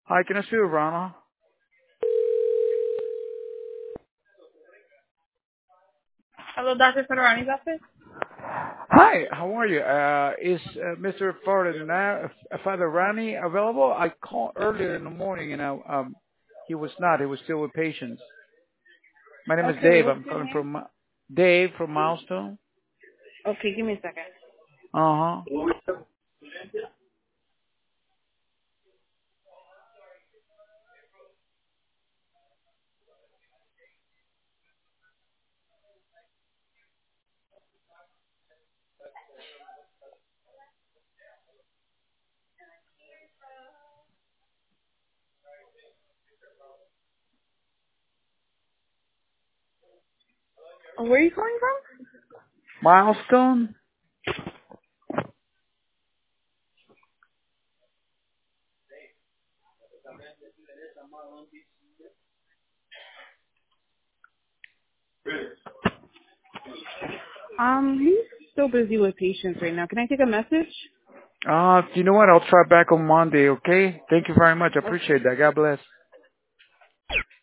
Hi, can I speak with Rana? Hello, Dr. Federani's office. Hi, how are you? Is Mr. Father Rani available? I called earlier in the morning and he was not. He was still with patients. My name is Okay, Dave. what's I'm your calling name? from Dave from Milestone. Okay, give me a second. Uh-huh. Where are you calling from? Milestone? He's still busy with patients right now. Can I take a message? You know what? I'll try back on Monday, okay? Thank you very much. I Okay. appreciate that. God bless.